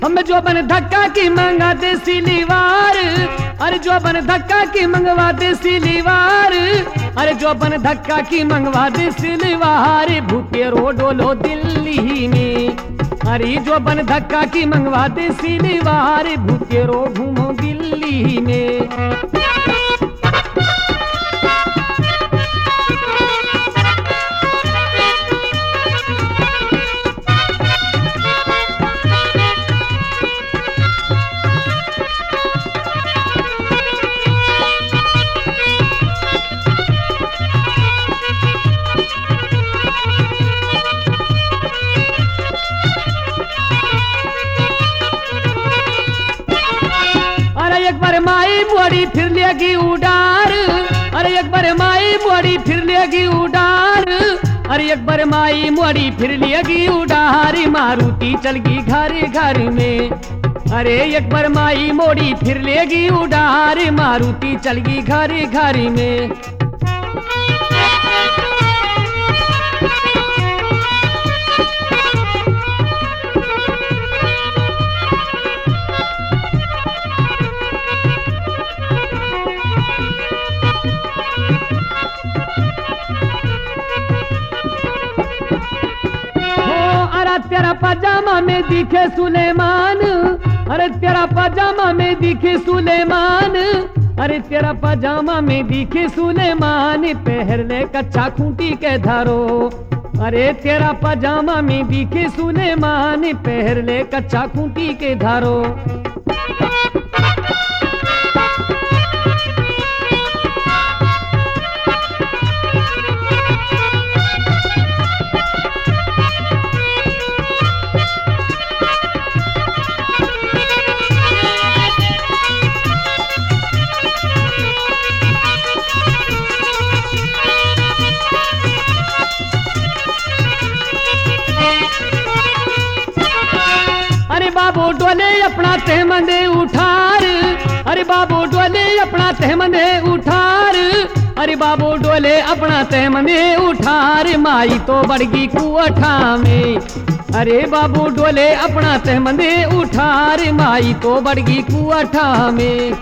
हम जो बन धक्का की मंगा दे सिलीवार, अरे जो बन धक्का की मंगवा दे सिलीवार, अरे जो बन धक्का की मंगवा दे सिलीवार, भूते रो डोलो दिल्ली में। अरे जो बन धक्का की मंगवा दे सिलीवार, भूते रो घूमो दिल्ली में। एक बार माई मोड़ी फिर लेगी उडार, अरे एक बार माई मोड़ी फिर लेगी उडार, अरे एक बार माई मोड़ी फिर लेगी उडार, मारुति चल गई घर घर में। अरे एक बार माई मोड़ी फिर लेगी उडार, मारुति चल गई घर घर में। तेरा पजामा में दिखे सुलेमान, अरे तेरा पजामा में दिखे सुलेमान, अरे तेरा पजामा में दिखे सुलेमान, पहर ले कच्चा खूंटी के धारो। अरे तेरा पजामा में दिखे सुलेमान, पहर ले कच्चा खूंटी के धारो। बाबू डोले अपना तहमंदे उठार, अरे बाबू डोले अपना तहमंदे उठार, अरे बाबू डोले अपना तहमंदे उठार, माई तो बड़गी कुअठा में। अरे बाबू डोले अपना तहमंदे उठार, माई तो बड़गी कुअठा में।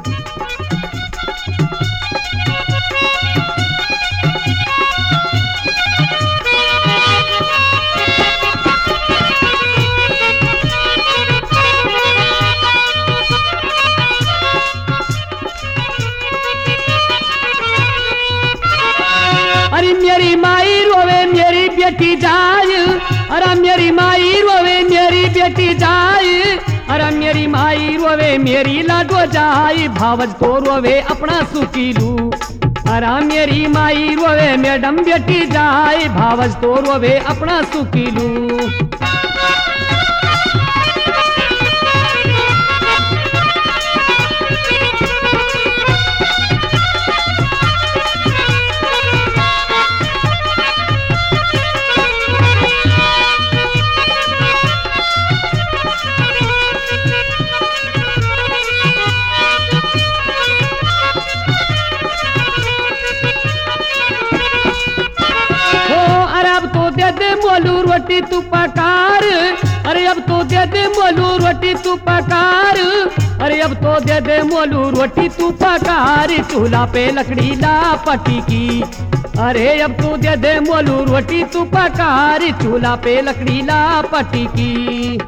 अरे मेरी माई रोवे मेरी बेटी जाए, अरे मेरी माई रोवे मेरी बेटी जाए, अरे मेरी माई रोवे मेरी लाडो जाए, भावज तो रोवे अपना सुकीलू। अरे मेरी माई रोवे मैडम बेटी जाए, भावज तो रोवे अपना सुकीलू। दे दे मोलू रोटी तू पकार, अरे अब तो दे दे मोलू रोटी तू पकार, अरे अब तो दे दे मोलू रोटी तू पकार, चूल्हा पे लकड़ी ला पटी की। अरे अब तो दे दे मोलू रोटी तू पकार, चूल्हा पे लकड़ी ला पटी की।